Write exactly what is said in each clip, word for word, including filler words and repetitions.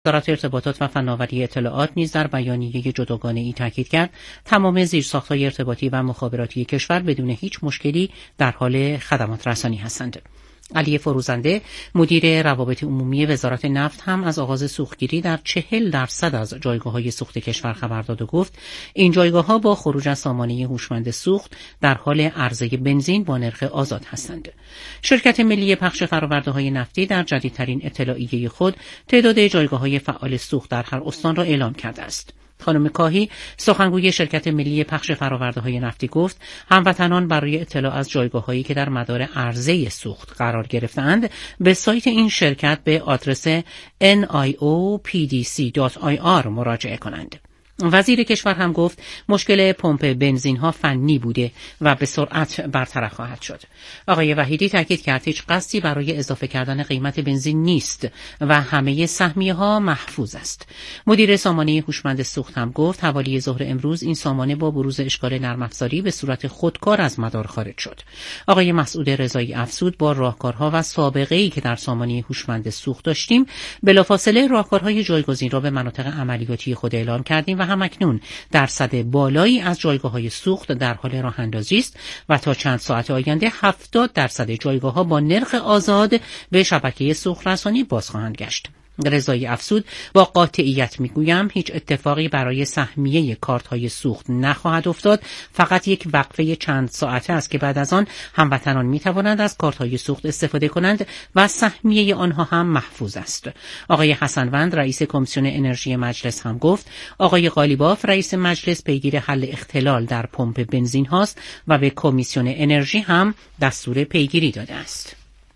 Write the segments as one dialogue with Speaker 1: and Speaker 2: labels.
Speaker 1: وزارت ارتباطات و فناوری اطلاعات نیز در بیانیه جداگانه‌ای تاکید کرد تمام زیرساخت‌های ارتباطی و مخابراتی کشور بدون هیچ مشکلی در حال خدمات رسانی هستند. علی فروزنده مدیر روابط عمومی وزارت نفت هم از آغاز سوختگیری در چهل درصد از جایگاه‌های سوخت کشور خبر داد و گفت این جایگاه‌ها با خروج از سامانه هوشمند سوخت در حال عرضه بنزین با نرخ آزاد هستند. شرکت ملی پخش فرآورده‌های نفتی در جدیدترین اطلاعیه خود تعداد جایگاه‌های فعال سوخت در هر استان را اعلام کرده است. خانم کاهی سخنگوی شرکت ملی پخش فرآورده‌های نفتی گفت هموطنان برای اطلاع از جایگاه‌هایی که در مدار عرضه سوخت قرار گرفتند به سایت این شرکت به آدرس ان آی او پی دی سی دات آی آر مراجعه کنند. وزیر کشور هم گفت مشکل پمپ بنزین ها فنی بوده و به سرعت برطرف خواهد شد. آقای وحیدی تاکید کرد هیچ قصدی برای اضافه کردن قیمت بنزین نیست و همه سهمیه ها محفوظ است. مدیر سامانه هوشمند سوخت هم گفت حوالی ظهر امروز این سامانه با بروز اشکال نرم افزاری به صورت خودکار از مدار خارج شد. آقای مسعود رضایی افزود با راهکارها و سابقه‌ای که در سامانه هوشمند سوخت داشتیم بلافاصله راهکارهای جایگزین را به مناطق عملیاتی خود اعلام کردیم و همکنون درصد بالایی از جایگاه‌های سوخت در حال راه‌اندازی است و تا چند ساعت آینده هفتاد درصد جایگاه‌ها با نرخ آزاد به شبکه سوخت رسانی باز خواهند گشت. رضایی افزود با قاطعیت میگویم هیچ اتفاقی برای سهمیه کارت‌های سوخت نخواهد افتاد، فقط یک وقفه چند ساعته است که بعد از آن هموطنان میتوانند از کارت‌های سوخت استفاده کنند و سهمیه آنها هم محفوظ است. آقای حسنوند رئیس کمیسیون انرژی مجلس هم گفت آقای قالیباف رئیس مجلس پیگیر حل اختلال در پمپ بنزین هاست و به کمیسیون انرژی هم دستور پیگیری داده است.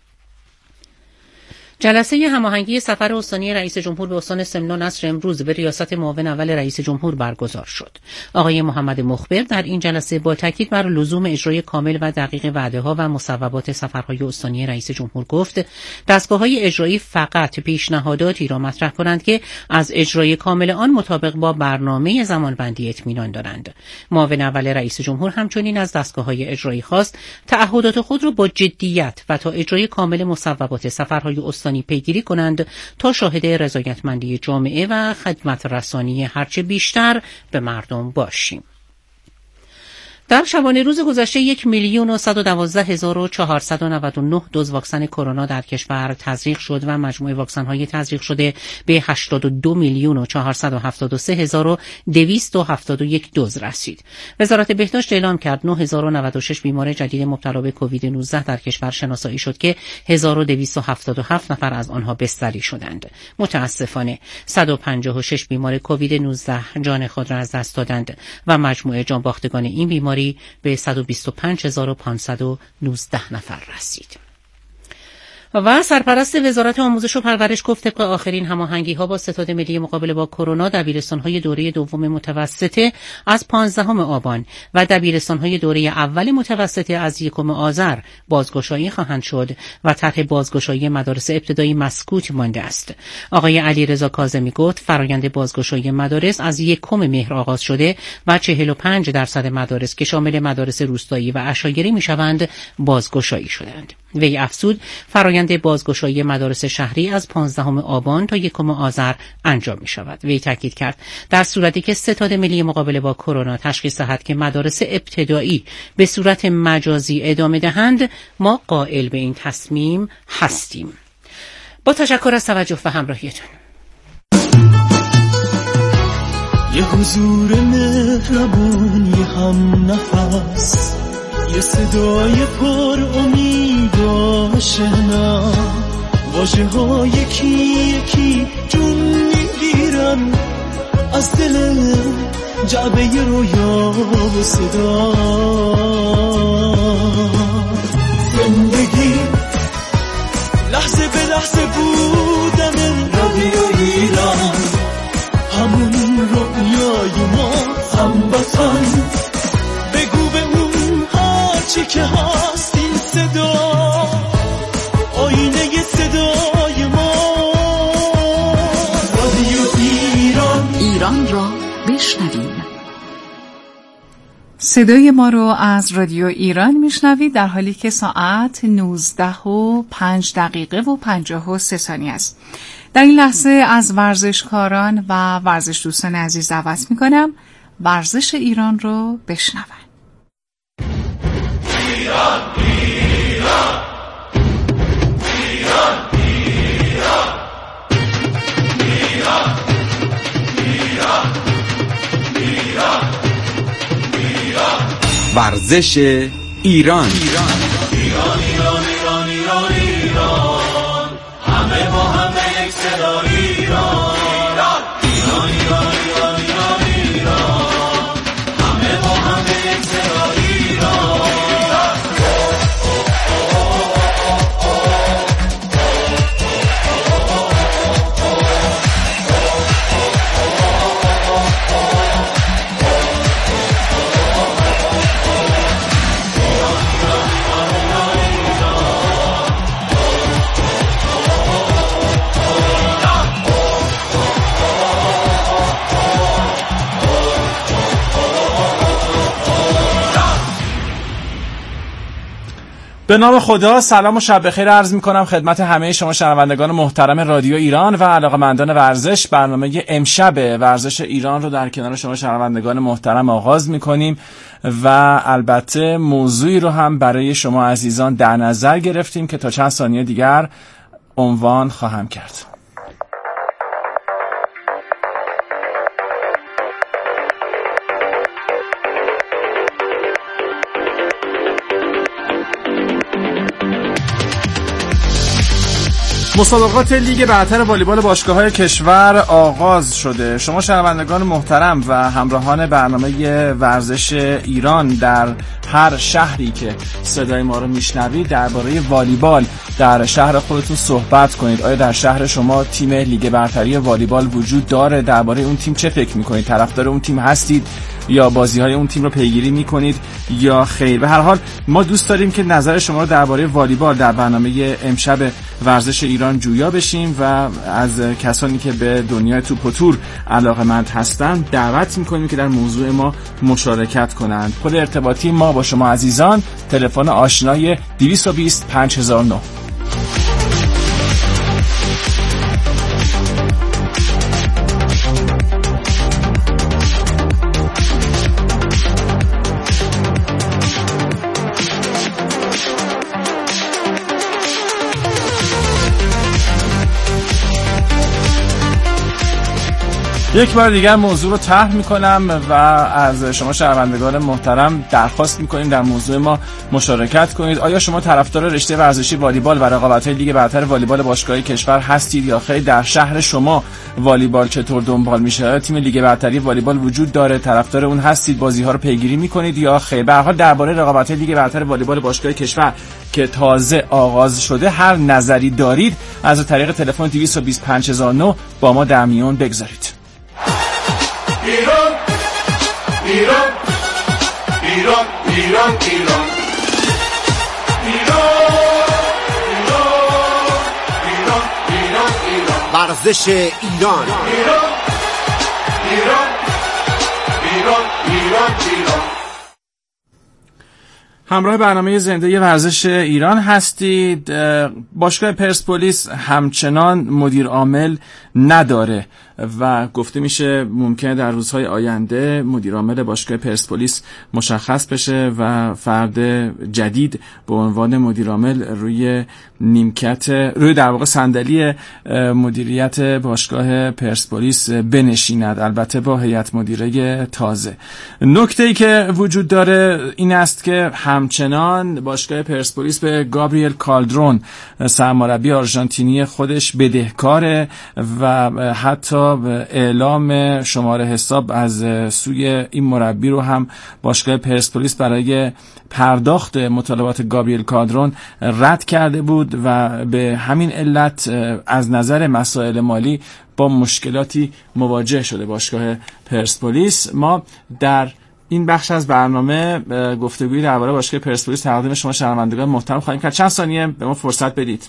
Speaker 1: جلسه هماهنگی سفر استانی رئیس جمهور به استان سمنان عصر امروز به ریاست معاون اول رئیس جمهور برگزار شد. آقای محمد مخبر در این جلسه با تاکید بر لزوم اجرای کامل و دقیق وعده‌ها و مصوبات سفرهای استانی رئیس جمهور گفت دستگاه‌های اجرایی فقط پیشنهاداتی را مطرح کنند که از اجرای کامل آن مطابق با برنامه زمانبندی اطمینان دارند. معاون اول رئیس جمهور همچنین از دستگاه‌های اجرایی خواست تعهدات خود را با جدیت و تا اجرای کامل مصوبات سفرهای استانی پیگیری کنند تا شاهد رضایتمندی جامعه و خدمت رسانی هرچه بیشتر به مردم باشیم. در شبانه روز گذشته یک میلیون و صد و دوازده هزار و چهارصد و نود و نه دوز واکسن کرونا در کشور تزریق شد و مجموع واکسن‌های تزریق شده به هشتاد و دو میلیون و چهارصد و هفتاد و سه هزار و دویست و هفتاد و یک دوز رسید. وزارت بهداشت اعلام کرد نه هزار و نود و شش بیمار جدید مبتلا به کووید نوزده در کشور شناسایی شد که هزار و دویست و هفتاد و هفت نفر از آنها بستری شدند. متاسفانه صد و پنجاه و شش بیمار کووید نوزده جان خود را از دست دادند و مجموع جانباختگان این بیماری به صد و بیست و پنج هزار و پانصد و نوزده نفر رسید. و سرپرست وزارت آموزش و پرورش گفت طبق آخرین هماهنگی‌ها با ستاد ملی مقابله با کرونا دبیرستان‌های دوره دوم متوسطه از پانزدهم آبان و دبیرستان‌های دوره اول متوسطه از یکم آذر بازگشایی خواهند شد و طرح بازگشایی مدارس ابتدایی مسکوت مانده است. آقای علیرضا کاظمی گفت فرآیند بازگشایی مدارس از یکم مهر آغاز شده و چهل و پنج درصد مدارس که شامل مدارس روستایی و عشایری می‌شوند بازگشایی شدند. وی افزود فرآیند بازگشایی مدارس شهری از پانزدهم آبان تا یکم آذر انجام می شود. وی تاکید کرد در صورتی که ستاد ملی مقابله با کرونا تشخیص دهد که مدارس ابتدایی به صورت مجازی ادامه دهند ما قائل به این تصمیم هستیم. با تشکر از توجه و همراهیتان.
Speaker 2: یه حضور مهربون یه هم نفس یه صدای پر امید و آشنا واژه ها یکی یکی جون میگیرن از دل جعبه رویا و صدا. زندگی لحظه به لحظه بودن رادیو ایران همون رویای ما هموطن بگو به اون هرچی که هست این صدا آینه صدای ما رادیو ایران
Speaker 3: ایران را بشنویم.
Speaker 4: صدای ما رو از رادیو ایران میشنوید در حالی که ساعت نوزده و پنج دقیقه و پنجاه و سه ثانیه است. در این لحظه از ورزشکاران و ورزش دوستان عزیز دعوت میکنم ورزش ایران رو بشنون.
Speaker 2: ایران ایران ایران ایران ایران ایران ایران ایران
Speaker 5: ورزش ایران.
Speaker 2: ایران ایران ایران ایران ایران همه با همه یک صدا ایران ایران ایران ایران ایران ایران همه با همه یک صدا ایران.
Speaker 6: به نام خدا، سلام و شب بخیر عرض می‌کنم خدمت همه شما شنوندگان محترم رادیو ایران و علاقه‌مندان ورزش. برنامه امشب ورزش ایران رو در کنار شما شنوندگان محترم آغاز می‌کنیم و البته موضوعی رو هم برای شما عزیزان در نظر گرفتیم که تا چند ثانیه دیگر عنوان خواهم کرد. مسابقات لیگ برتر والیبال باشگاه‌های کشور آغاز شده. شما شنوندگان محترم و همراهان برنامه ورزش ایران در هر شهری که صدای ما رو میشنوید درباره والیبال در شهر خودتون صحبت کنید. آیا در شهر شما تیم لیگ برتری والیبال وجود داره؟ درباره اون تیم چه فکر می‌کنید؟ طرفدار اون تیم هستید یا بازی‌های اون تیم رو پیگیری می‌کنید یا خیر؟ به هر حال ما دوست داریم که نظر شما رو درباره والیبال در برنامه امشب ورزش ایران جویا بشیم و از کسانی که به دنیای توپ و تور علاقه‌مند هستند دعوت می‌کنیم که در موضوع ما مشارکت کنند. کد ارتباطی ما با شما عزیزان تلفن آشنای دویست و بیست پنج هزار و نه. یک بار دیگر موضوع رو طرح میکنم و از شما شنوندگان محترم درخواست میکنیم در موضوع ما مشارکت کنید. آیا شما طرفدار رشته ورزشی والیبال و رقابت‌های لیگ برتر والیبال باشگاهی کشور هستید یا خیر؟ در شهر شما والیبال چطور دنبال میشه؟ آیا تیم لیگ برتری والیبال وجود داره؟ طرفدار اون هستید؟ بازی‌ها رو پیگیری میکنید یا خیر؟ به هر حال درباره رقابت‌های لیگ برتر والیبال باشگاهی کشور که تازه آغاز شده هر نظری دارید از طریق تلفن دویست و بیست پنج هزار و نه با ما در میون بگذارید.
Speaker 2: ایران ایران ایران ایران ایران ایران ایران ایران
Speaker 5: ورزش ایران.
Speaker 2: ایران ایران ایران ایران ایران.
Speaker 6: همراه برنامه زنده ورزش ایران هستید. باشگاه پرسپولیس همچنان مدیر عامل نداره و گفته میشه ممکنه در روزهای آینده مدیر عامل باشگاه پرسپولیس مشخص بشه و فرد جدید به عنوان مدیر عامل روی نیمکت روی در واقع صندلی مدیریت باشگاه پرسپولیس بنشیند، البته با هیئت مدیره تازه. نکته‌ای که وجود داره این است که همچنان باشگاه پرسپولیس به گابریل کالدرون سرمربی آرژانتینی خودش بدهکاره و حتی اعلام شماره حساب از سوی این مربی رو هم باشگاه پرسپولیس برای پرداخت مطالبات گابریل کالدرون رد کرده بود و به همین علت از نظر مسائل مالی با مشکلاتی مواجه شده باشگاه پرسپولیس. ما در این بخش از برنامه گفتگویی درباره باشگاه پرسپولیس تقدیم شما شنوندگان محترم خواهیم کرد. چند ثانیه به ما فرصت بدید.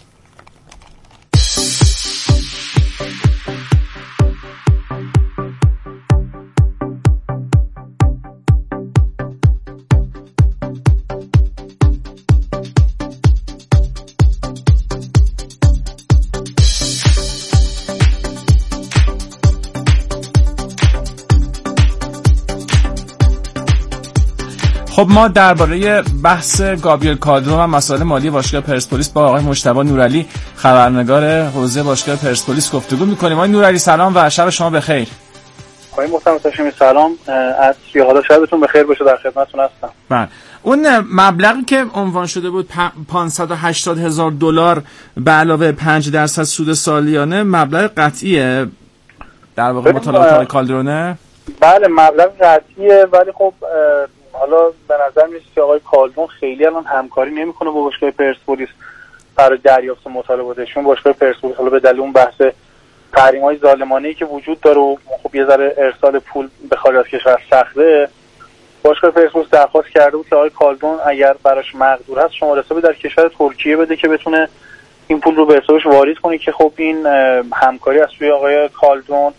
Speaker 6: خب ما درباره بحث گابریل کالدرون و مسائل مالی باشگاه پرسپولیس با آقای مجتبی نورعلی خبرنگار حوزه باشگاه پرسپولیس گفتگو می‌کنیم. آقای نورعلی سلام و شب شما بخیر.
Speaker 7: آقای محترم هاشمی سلام، از حالا شبتون بخیر باشه، در خدمتتون هستم.
Speaker 6: بله، اون مبلغی که عنوان شده بود پانصد و هشتاد هزار دلار به علاوه پنج درصد سود سالیانه مبلغ قطعیه در واقع مطالبات آقای کالدرونه؟
Speaker 7: بله مبلغ قطعیه، ولی خب حالا به نظر میاد که آقای کالدرون خیلی الان همکاری نمیکنه با باشگاه پرسپولیس برای دریافت مطالباتشون. باشگاه پرسپولیس حالا به دلیل اون بحث تحریم‌های ظالمانه‌ای که وجود داره و خب یه ذره ارسال پول به خارج از کشور سخته، باشگاه پرسپولیس درخواست کرده بود که آقای کالدرون اگر براش مقدور هست شماره حسابی در کشور ترکیه بده که بتونه این پول رو به حسابش واریز کنه، که خب این همکاری از سوی آقای کالدرون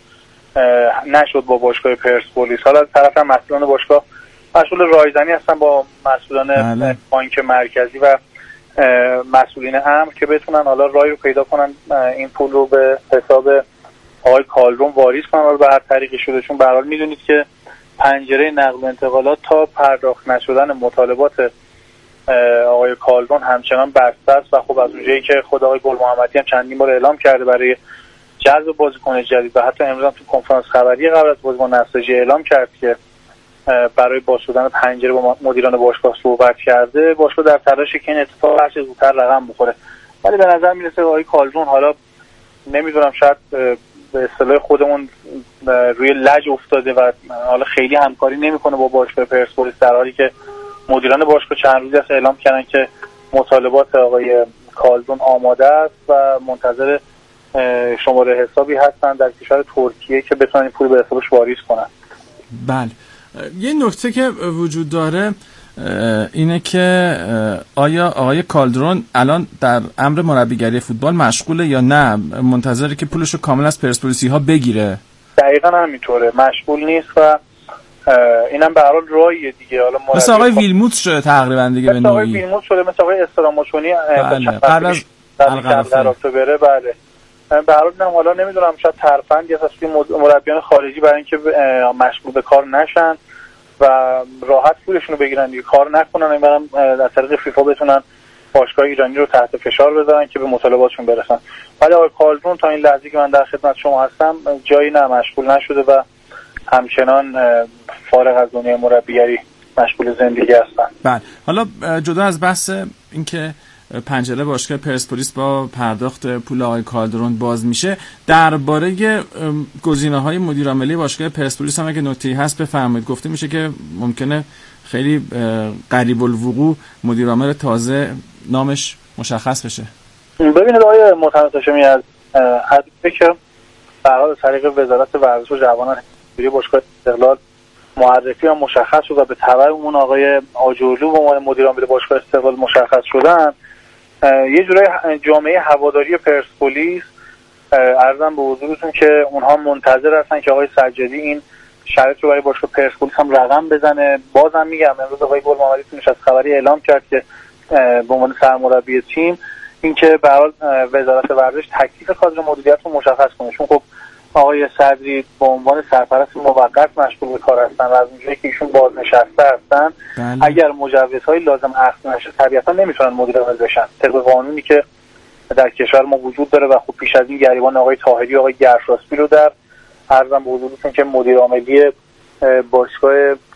Speaker 7: نشد با باشگاه پرسپولیس. حالا طرف هم مسئولان باشگاه مسئول رایزنی هستن با مسئولان بانک مرکزی و مسئولین امر که بتونن حالا رای رو پیدا کنن این پول رو به حساب آقای کالدرون واریز کنن. حالا به هر طریقی شده، چون به هر حال میدونید که پنجره نقل و انتقالات تا پرداخت نشدن مطالبات آقای کالدرون همچنان بسته است و خب از اونجایی که خود آقای گل محمدی هم چندین بار اعلام کرده برای جذب بازیکن جدید و حتی امروز هم تو کنفرانس خبری قبل از بازی با نساجی اعلام کرد که برای باز شدن پنجره با مدیران باشگاه صحبت کرده، باشگاه در تلاشه که این اتفاق هر چه زودتر رقم بخوره. ولی به نظر میرسه آقای کالدرون حالا نمیدونم شاید به اصطلاح خودمون روی لج افتاده و حالا خیلی همکاری نمیکنه با باشگاه پرسپولیس، در حالی که مدیران باشگاه چند روزی است اعلام کردن که مطالبات آقای کالدرون آماده است و منتظر شماره حسابی هستن در کشور ترکیه که بتونن این پول به حسابش واریز کنن.
Speaker 6: بله، یه نکته که وجود داره اینه که آیا آقای کالدرون الان در امر مربیگری فوتبال مشغوله یا نه؟ منتظره که پولش رو کامل از پرسپولیسی ها بگیره؟
Speaker 7: دقیقاً همینطوره، مشغول نیست و اینم به هر حال راهیه دیگه. حالا
Speaker 6: مثل آقای ویلموت شده تقریبا دیگه، به نوعی
Speaker 7: آقای ویلموت شده، مثل آقای استراموچونی
Speaker 6: قبل از
Speaker 7: القرافه بره. بله به هر حال حالا نمیدونم شاید ترفندی از اصلی مربیان خارجی برای اینکه مشغول به کار نشن و راحت پولشون رو بگیرن دیگه، کار نکنن، این برام از طریق فیفا بتونن باشگاه ایرانی رو تحت فشار بذارن که به مطالباتشون برسن. ولی آقای کالدرون تا این لحظه که من در خدمت شما هستم جایی نه مشغول نشده و همچنان فارغ از دنیای مربیگری مشغول زندگی هستن.
Speaker 6: بله، حالا جدا از بحث اینکه پنجره باشگاه پرسپولیس با پرداخت پول آقای کالدرون باز میشه، درباره گزینه‌های مدیر عاملی باشگاه پرسپولیس هم اگه نکته‌ای هست بفرمایید. گفته میشه که ممکنه خیلی قریب الوقوع مدیر عامل تازه نامش مشخص بشه.
Speaker 7: ببینید آقای محترم هاشمی، از حدیثی که به هر حال طریق وزارت ورزش و جوانان باشگاه استقلال معرفی هم مشخص شد و به تبع اون آقای آجرلو به عنوان مدیر عامل باشگاه استقلال مشخص شدن، یه جورای جامعه هواداری پرسپولیس عرضم به حضورتون که اونها منتظر هستن که آقای سجادی این شرط رو برای باشگاه پرسپولیس هم رقم بزنه. بازم میگم امروز آقای گل محمدی تو نشست خبری اعلام کرد که به عنوان سرمربی تیم اینکه به هر حال وزارت ورزش تکلیف کادر مدیریت رو مشخص کنه، چون خب آقای صدری به عنوان سرپرست موقت مشغول به کار هستن و از اونجایی که ایشون بازنشسته هستن
Speaker 6: بله.
Speaker 7: اگر مجوزهای لازم اخذ نشه طبیعتا نمیتونن مدیر عامل بشن طبق قانونی که در کشور ما وجود داره و خب پیش از این گریبان آقای طاهری و آقای گرشاسبی رو در عرضم به حضورتون که مدیر عاملی باشگاه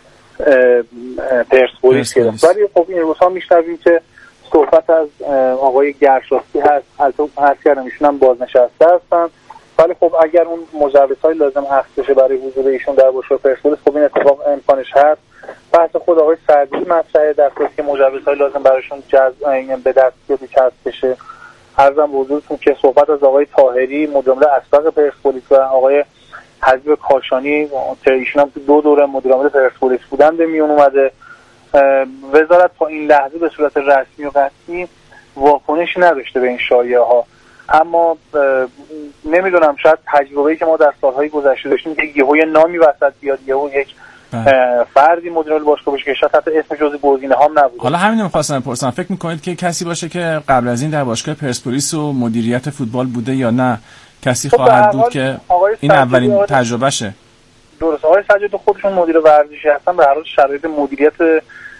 Speaker 7: پرسپولیس گرفت. ولی خب این روزها میشنویم که صحبت از آقای گرشاسبی هست، البته عرض کردم ایشون هم بازنشسته هستن، ولی خب اگر اون مجوزهای لازم اخذ بشه برای حضور ایشون در باشگاه پرسپولیس خب این اتفاق امکانش هست. بحث خود آقای سعدی مطرحه در صورتی که مجوزهای لازم براشون جذب به دست بیاد کسب بشه. عرضم به حضورتون که صحبت از آقای طاهری مدیر عامل اسبق پرسپولیس و آقای حبیب کاشانی که ایشون هم دو دوره مدیر عامل پرسپولیس بودن به میون اومده. وزارت تا این لحظه به صورت رسمی و قطعی واکنشی نداشته به این شایعه ها، اما نمیدونم شاید تجربه‌ای که ما در سالهای گذشته داشتیم که یهو یه نامی وسط بیاد، یهو یک فردی مدیر عامل باشگاه بشه که شاید حتی اسم جزء گزینه هام نبود.
Speaker 6: حالا همین رو می‌خواستم بپرسم، فکر می‌کنید که کسی باشه که قبل از این در باشگاه پرسپولیس و مدیریت فوتبال بوده یا نه کسی خواهد بود که این اولین تجربهشه؟
Speaker 7: درست، آقای سجاد خودشون مدیر ورزشی هستن، به هر حال شرایط مدیریت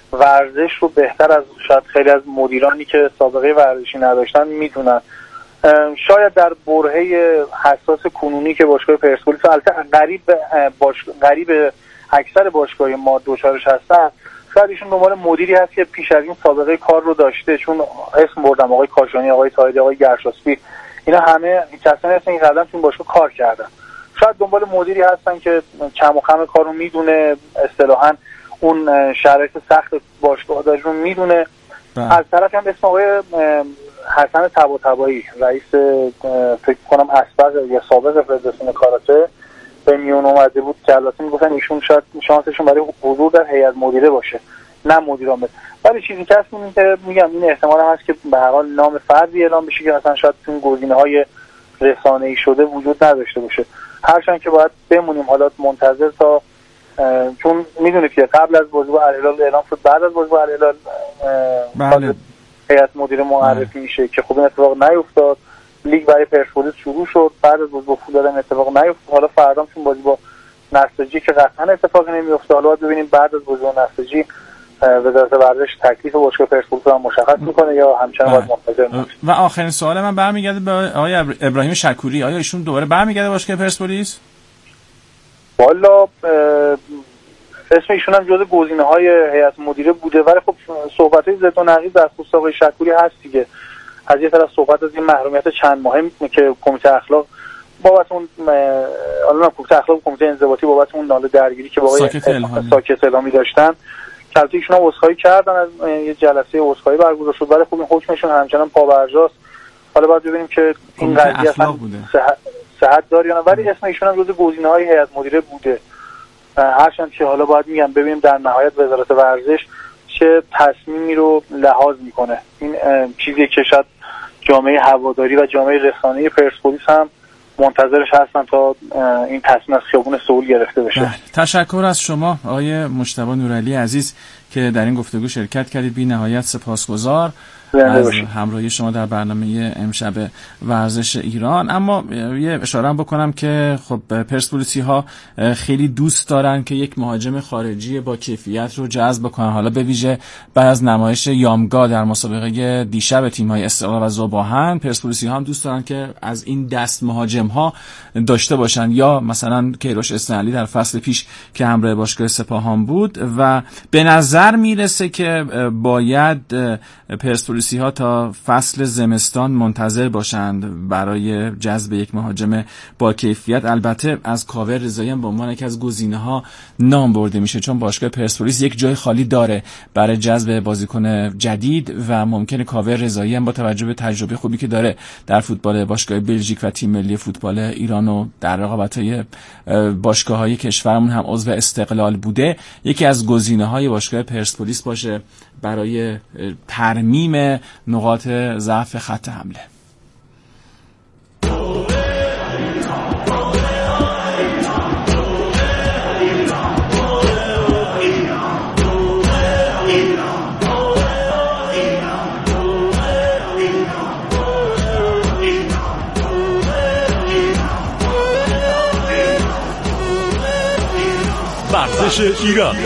Speaker 7: ورزش رو بهتر از شاید خیلی از مدیرانی که سابقه ورزشی نداشتن میدونن. شاید در برهه حساس کنونی که باشگاه پرسپولیس البته قریب باش... قریب اکثر باشگاه ما دوچارش هستن، شاید ایشون دنبال مدیری هست که پیش از این سابقه کار رو داشته، چون اسم بردم آقای کاشانی، آقای تایدی، آقای گرشاسبی، اینا همه کسانی هستن این قدم تو باشگاه کار کردن. شاید دنبال مدیری هستن که کم و کم کار رو میدونه، اصطلاحاً اون شرایط سخت باشگاه داره رو میدونه. از طرف هم اسم آقای حسن طباطبایی، رئیس فکر کنم اسبق یا سابق فدراسیون کاراته به میون اومده بود که البته میگفتن ایشون شاید شانسشون برای حضور در هیئت مدیره باشه نه مدیر عامل، ولی چیزی که هست اینه که میگم این احتمال هم هست که به هر حال نام فردی اعلام بشه که اصلا شاید اون گزینه‌های رسانه‌ای شده وجود نداشته باشه. هرچند که باید بمونیم حالات منتظر تا، چون میدونید که قبل از بازی با الهلال اعلام شد، بعد از بازی با الهلال
Speaker 6: بله
Speaker 7: هیئت مدیره معرفی میشه که خب این اتفاق نیفتاد. لیگ برای پرسپولیس شروع شد، بعد از بازی با فولاد این اتفاق نیفتاد. حالا فردا چون بازی با نساجی که قطعا اتفاقی نمیفته، حالا باید ببینیم بعد از بازی با نساجی وزارت ورزش تکلیف باشگاه پرسپولیس رو مشخص میکنه یا همچنان باید منتظر باشیم.
Speaker 6: و آخرین سوال من برمیگرده به آقای ابراهیم شکوری، آیا ایشون دوباره برمیگرده باشگاه پرسپولیس؟
Speaker 7: والا اسم ایشون هم جزو گزینه‌های هیئت مدیره بوده، ولی خب صحبت‌های ضد و نقیض در خصوص آقای شکوری هست دیگه. از یه طرف صحبت از این محرومیت چند ماهه که کمیته اخلاق بابت اون حالا کمیته اخلاق و کمیته انضباطی بابت اون ناله درگیری که با آقای ساکت الهامی داشتن، که البته ایشون هم عذرخواهی کردن، از یه جلسه عذرخواهی برگزار شد، ولی خب این حکمشون همچنان پابرجاست. حالا باید ببینیم که این قضیه اصلا صحت داره یا نه، ولی اسم ایشون هم جزو گزینه‌های هیئت مدیره بوده. هرچند که حالا باید میگم ببینیم در نهایت وزارت ورزش چه تصمیمی رو لحاظ میکنه. این چیزی که شاید جامعه هواداری و جامعه رسانه‌ای پرسپولیس هم منتظرش هستن تا این تصمیم از خیابون سئول گرفته بشه.
Speaker 6: بله. تشکر از شما آقای مجتبی نورعلی عزیز که در این گفتگو شرکت کردید. بی نهایت سپاسگزار از همراهی شما در برنامه امشب ورزش ایران. اما یه اشاره هم بکنم که خب پرسپولیسی ها خیلی دوست دارن که یک مهاجم خارجی با کیفیت رو جذب بکنن. حالا به ویژه بعد از نمایش یامگا در مسابقه دیشب تیم‌های استقلال و ذوب‌آهن، پرسپولیسی ها هم دوست دارن که از این دست مهاجم ها داشته باشن، یا مثلا کیروش اسنعلی در فصل پیش که همراه باشگاه سپاهان بود. و به نظر میرسه که باید پرسپولیسی ها تا فصل زمستان منتظر باشند برای جذب یک مهاجم با کیفیت. البته از کاوه رضایی هم به عنوان یکی از گزینه‌ها نام برده میشه، چون باشگاه پرسپولیس یک جای خالی داره برای جذب بازیکن جدید و ممکنه کاوه رضایی هم با توجه به تجربه خوبی که داره در فوتبال باشگاه بلژیک و تیم ملی فوتبال ایران و در رقابت‌های باشگاه‌های کشورمون هم عضو استقلال بوده، یکی از گزینه‌های باشگاه پرسپولیس باشه برای ترمیم نقاط ضعف خط حمله.
Speaker 2: ورزش ایران.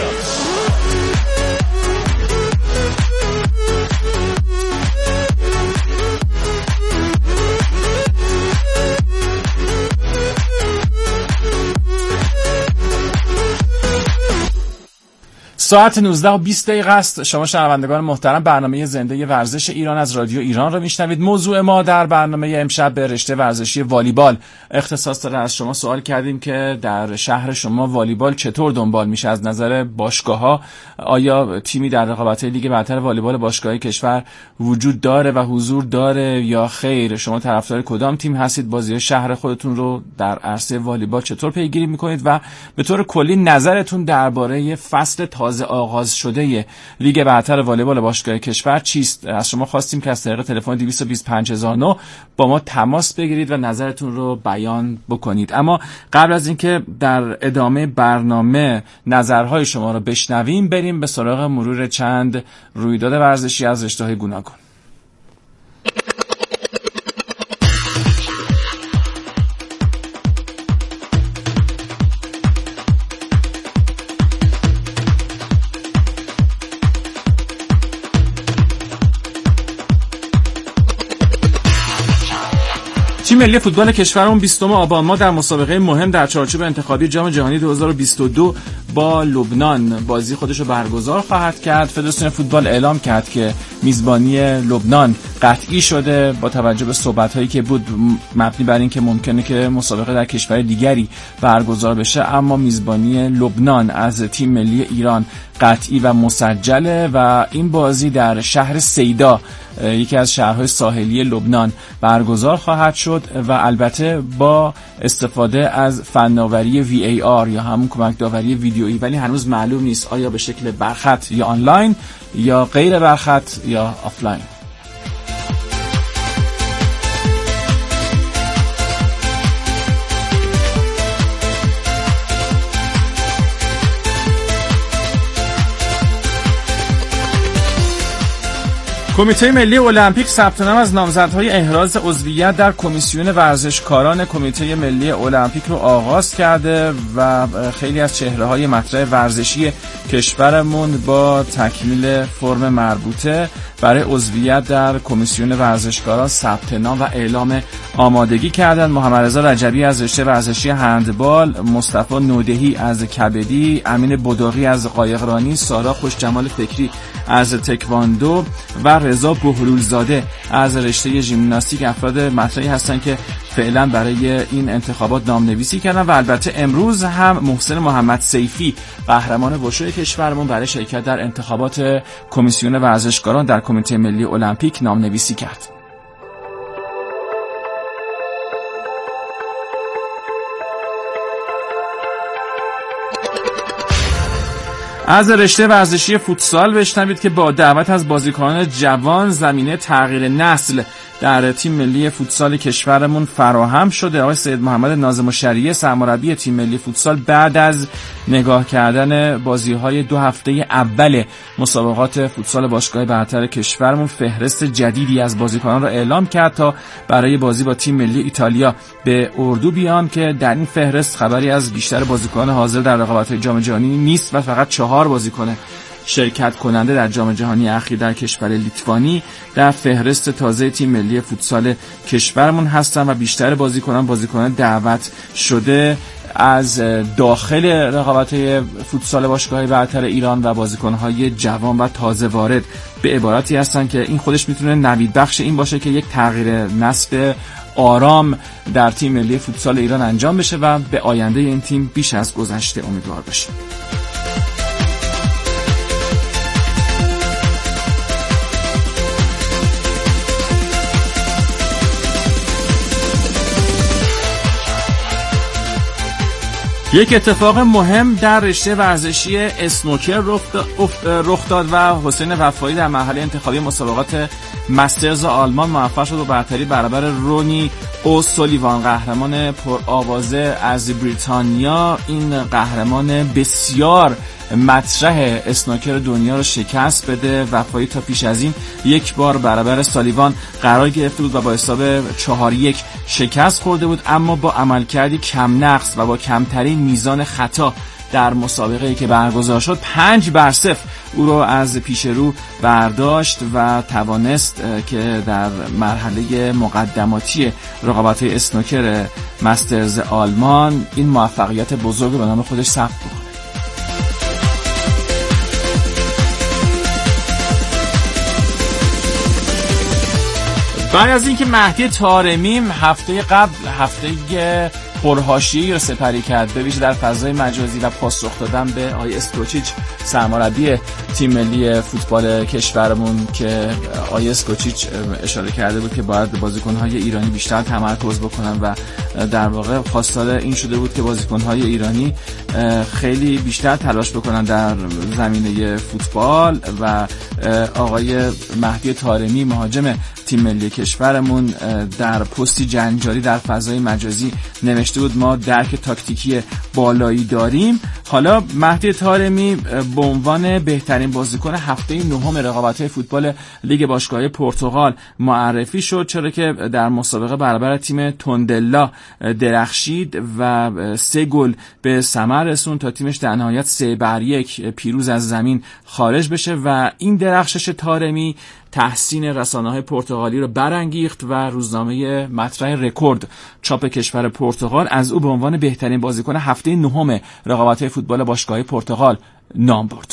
Speaker 6: ساعت نوزده و بیست دقیقه است. شما شنوندگان محترم برنامه زنده ورزش ایران از رادیو ایران رو میشنوید. موضوع ما در برنامه امشب به رشته ورزشی والیبال اختصاص داره. از شما سوال کردیم که در شهر شما والیبال چطور دنبال میشه از نظر باشگاه‌ها؟ آیا تیمی در رقابت‌های لیگ برتر والیبال باشگاهی کشور وجود داره و حضور داره یا خیر؟ شما طرفدار کدام تیم هستید؟ بازی‌های شهر خودتون رو در عرصه والیبال چطور پیگیری میکنید و به طور کلی نظرتون درباره فصل تازه آغاز شده لیگ برتر والیبال باشگاه کشور چیست؟ از شما خواستیم که از طریق تلفن دویست و بیست و پنج هزار و نه با ما تماس بگیرید و نظرتون رو بیان بکنید. اما قبل از اینکه در ادامه برنامه نظرهای شما رو بشنویم، بریم به سراغ مرور چند رویداد ورزشی از رشته‌های گوناگون. تیم ملی فوتبال کشورمون بیستم آبان ماه در مسابقه مهم در چارچوب انتخابی جام جهانی دو هزار و بیست و دو با لبنان بازی خودش رو برگزار خواهد کرد. فدراسیون فوتبال اعلام کرد که میزبانی لبنان قطعی شده با توجه به صحبت‌هایی که بود مبنی بر این که ممکنه که مسابقه در کشور دیگری برگزار بشه، اما میزبانی لبنان از تیم ملی ایران قطعی و مسجله و این بازی در شهر سیدا یکی از شهرهای ساحلی لبنان برگزار خواهد شد و البته با استفاده از فناوری وی ای آر یا همون کمک داوری ویدیویی، ولی هنوز معلوم نیست آیا به شکل برخط یا آنلاین یا غیر برخط یا آفلاین. کمیته ملی المپیک ثبت نام از نامزدهای احراز عضویت در کمیسیون ورزشکاران کمیته ملی المپیک رو آغاز کرده و خیلی از چهره‌های مطرح ورزشی کشورمون با تکمیل فرم مربوطه برای عضویت در کمیسیون ورزشکاران ثبت نام و اعلام آمادگی کردند. محمد رضا رجبی از رشته ورزشی هندبال، مصطفی نودهی از کبدی، امین بداقی از قایقرانی، سارا خوشجمال فکری از تکواندو و رضا بهلولزاده از رشته ژیمناستیک افراد مطرحی هستند که فعلا برای این انتخابات نامنویسی کردن و البته امروز هم محسن محمد سیفی قهرمان وشو کشورمون برای شرکت در انتخابات کمیسیون ورزشکاران در کمیته ملی المپیک نامنویسی کرد. از رشته ورزشی فوتسال بشنوید که با دعوت از بازیکنان جوان زمینه تغییر نسل در تیم ملی فوتسال کشورمون فراهم شده. آقای سید محمد ناظم الشریعه سرمربی تیم ملی فوتسال بعد از نگاه کردن بازی‌های دو هفته اول مسابقات فوتسال باشگاه برتر کشورمون فهرست جدیدی از بازیکنان را اعلام کرد تا برای بازی با تیم ملی ایتالیا به اردو بیان که در این فهرست خبری از بیشتر بازیکنان حاضر در رقابت‌های جام جهانی نیست و فقط چهار بازیکن شرکت کننده در جام جهانی اخیر در کشور لیتوانی در فهرست تازه تیم ملی فوتسال کشورمون هستن و بیشتر بازیکنان بازیکنان دعوت شده از داخل رقابت‌های فوتسال باشگاه برتر ایران و بازیکن‌های جوان و تازه وارد به عبارتی هستن که این خودش میتونه نوید بخش این باشه که یک تغییر نسل آرام در تیم ملی فوتسال ایران انجام بشه و به آینده این تیم بیش از گذشته امیدوار باشیم. یک اتفاق مهم در رشته ورزشی اسنوکر رخ داد و حسین وفایی در مرحله انتخابی مسابقات مسترز آلمان موفق شد و برتری برابر رونی او سولیوان قهرمان پرآوازه از بریتانیا این قهرمان بسیار مطرح اسنوکر دنیا رو شکست بده. وفایی تا پیش از این یک بار برابر سالیوان قرار گرفته بود و با حساب چهار یک شکست خورده بود، اما با عملکردی کم نقص و با کمترین میزان خطا در مسابقه‌ای که برگزار شد پنج بر صفر او رو از پیش رو برداشت و توانست که در مرحله مقدماتی رقابت‌های اسنوکر مسترز آلمان این موفقیت بزرگ به نام خودش ثبت کنه. بعد از اینکه مهدی طارمی هفته قبل هفته پرحاشیه‌ای رو سپری کرد به ویژه در فضای مجازی و پاسخ دادن به آقای اسکوچیچ سرمربی تیم ملی فوتبال کشورمون که آقای اسکوچیچ اشاره کرده بود که باید بازیکن‌های ایرانی بیشتر تمرکز بکنن و در واقع خواستار این شده بود که بازیکن‌های ایرانی خیلی بیشتر تلاش بکنن در زمینه فوتبال و آقای مهدی طارمی مهاجم تیم ملی کشورمون در پستی جنجالی در فضای مجازی نوشته بود ما درک تاکتیکی بالایی داریم حالا مهدی طارمی به عنوان بهترین بازیکن هفته نهم رقابت‌های فوتبال لیگ باشگاه‌های پرتغال معرفی شد، چرا که در مسابقه برابر تیم توندلا درخشید و سه گل به ثمر رسوند تا تیمش در نهایت سه بر یک پیروز از زمین خارج بشه و این درخشش طارمی تحسین رسانه‌های پرتغالی رو برانگیخت و روزنامه مطرح رکورد چاپ کشور پرتغال از او به عنوان بهترین بازیکن هفته نهم رقابت‌های فوتبال باشگاه‌های پرتغال نام برد.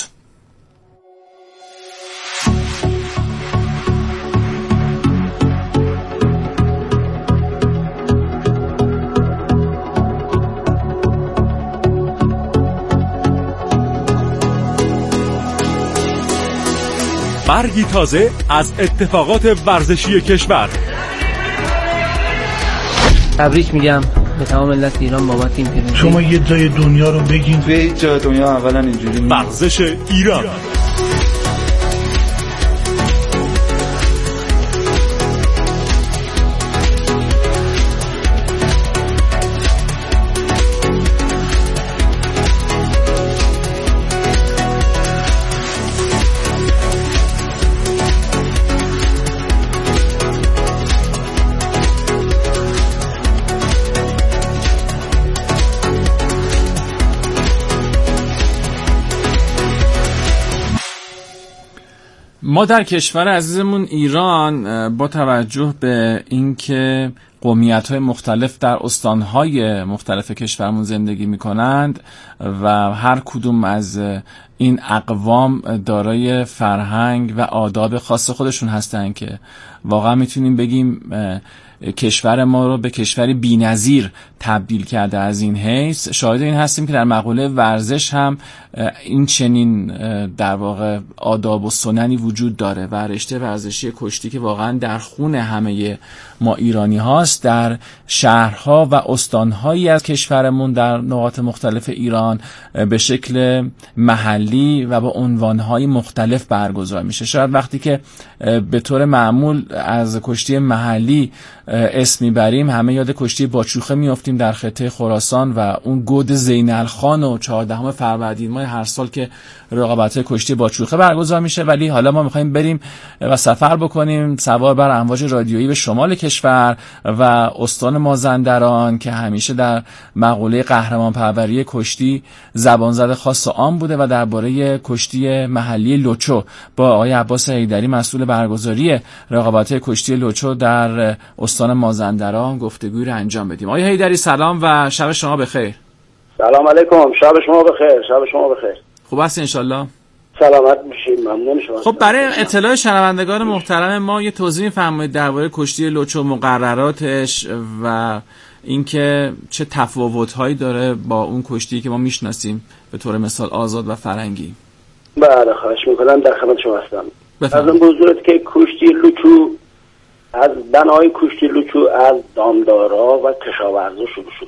Speaker 8: برگی تازه از اتفاقات ورزشی کشور.
Speaker 9: تبریک میگم به تمام ملت ایران بابت این پیروزی.
Speaker 10: شما یه جای دنیا رو بگین.
Speaker 11: توی هیچ جای دنیا اولا اینجوری نیست.
Speaker 8: ورزش ایران.
Speaker 6: ما در کشور عزیزمون ایران با توجه به اینکه قومیت‌های مختلف در استان‌های مختلف کشورمون زندگی می‌کنند و هر کدوم از این اقوام دارای فرهنگ و آداب خاص خودشون هستن که واقعا میتونیم بگیم کشور ما رو به کشوری بی‌نظیر تبدیل کرده. از این حیث شاهد این هستیم که در مقوله ورزش هم این چنین در واقع آداب و سننی وجود داره و رشته ورزشی کشتی که واقعا در خون همه ما ایرانی هاست در شهرها و استانهایی از کشورمون در نقاط مختلف ایران به شکل محلی و با عنوانهای مختلف برگزار میشه. شاید وقتی که به طور معمول از کشتی محلی اسم میبریم همه یاد کشتی باچوخه میافتیم در خطه خراسان و اون گود زینالخان و چهاردهم فروردین ماه هر سال که رقابت کشتی باچوخه برگزار میشه. ولی حالا ما میخوایم بریم و سفر بکنیم سوار بر امواج رادیویی به شمال کشور و استان مازندران که همیشه در مقوله قهرمان پروری کشتی زبان زد خاص و عام بوده و درباره کشتی محلی لوچو با آقای عباس حیدری مسئول برگزاری رقابت کشتی لوچو در استان مازندران گفتگوی رو انجام بدیم. آقای حیدری سلام و شب شما بخیر.
Speaker 12: سلام علیکم، شب شما بخیر. شب شما بخیر.
Speaker 6: خوب هست انشالله؟
Speaker 12: سلامت باشید، ممنون شما.
Speaker 6: خب برای اطلاع شنوندگان محترم ما یه توضیح فرمایید درباره کشتی لوچو، مقرراتش و اینکه چه تفاوت‌هایی داره با اون کشتی که ما میشناسیم به طور مثال آزاد و فرنگی.
Speaker 12: بله خواهش میکنم، در خدمت شما هستم.
Speaker 6: بفرمایید.
Speaker 12: از اون بزرگت که کشتی لوچو از بنای کشتی لوچو از دامدارا و کشاورزا شروع شد.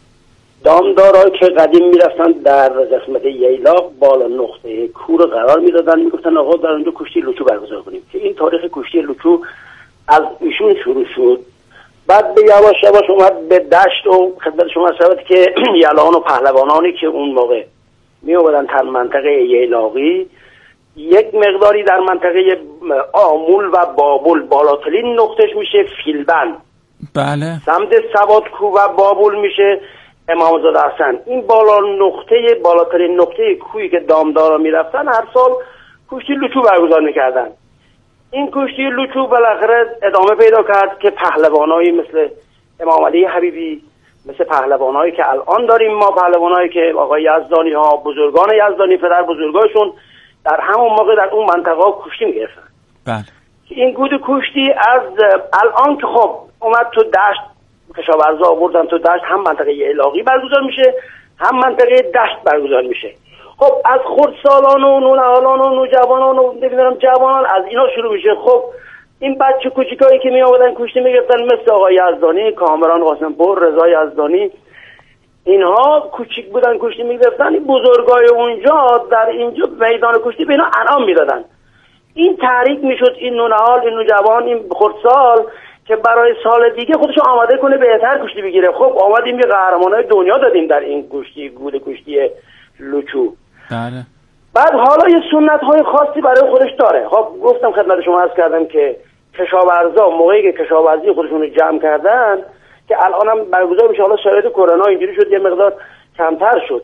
Speaker 12: دامدارا که قدیم میرفتن در قسمت ییلاق بالا نقطه کور قرار میدادن، میگفتن آقا در اونجا کشتی لوچو برگزار کنیم، که این تاریخ کشتی لوچو از ایشون شروع شد. بعد به یواش یواش اومد به دشت و خدمت شما شود که یلان و پهلوانانی که اون موقع می اومدن در منطقه ییلاقی یک مقداری در منطقه آمول و بابل بالاترین نقطهش میشه فیلبند.
Speaker 6: بله.
Speaker 12: سمت سوادکو و بابل میشه امامزاده حسن. این بالا نقطه بالاترین نقطه کویی که دامدارا میرفتن هر سال کشتی لوچو برگزار میکردن. این کشتی لوچو بالاخره ادامه پیدا کرد که پهلوانایی مثل امام علی حبیبی، مثل پهلوانایی که الان داریم ما، پهلوانایی که آقای یزدانی ها، بزرگان یزدانی پدر بزرگاشون در همون موقع در اون منطقه کشتی میگرفتن.
Speaker 6: بله.
Speaker 12: این گود کشتی از الان که خب اومد تو دشت، کشاورزا آوردن تو دشت، هم منطقه ییلاقی برگزار میشه هم منطقه دشت برگزار میشه. خب از خردسالان و نونهالان و نوجوانان و نمیدونم جوانان از اینا شروع میشه. خب این بچه کوچیکایی که می آمدن کشتی میگرفتن مثل آقای یزدانی، کامران قاسم‌پور، رضا یزدانی، اینها کوچیک بودن کشتی میگرفتن. این بزرگای اونجا در اینجا میدان کشتی به اینا انعام میدادن. این تحریک میشد این نونهال، این نوجوان، این خردسال که برای سال دیگه خودشو آماده کنه بهتر کشتی بگیره. خب آمدیم یه قهرمانای دنیا دادیم در این کشتی گول کشتی لوچو.
Speaker 6: بله.
Speaker 12: بعد حالا یه سنت های خاصی برای خودش داره. خب گفتم خدمت شما عرض کردم که کشاورزا موقعی که کشاورزی خودشون رو جمع کردن که الانم برگزار میشه، حالا شرایط کرونا اینجوری شد یه مقدار کمتر شد،